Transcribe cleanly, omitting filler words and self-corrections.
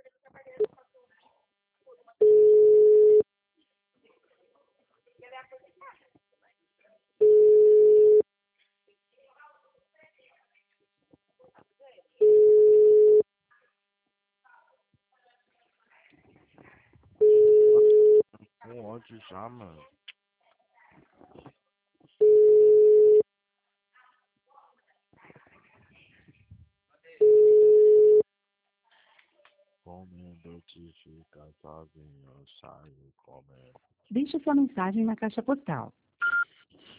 Com ódio já, mano. Comendo que fica sozinho, saio comendo. Deixe sua mensagem na caixa postal.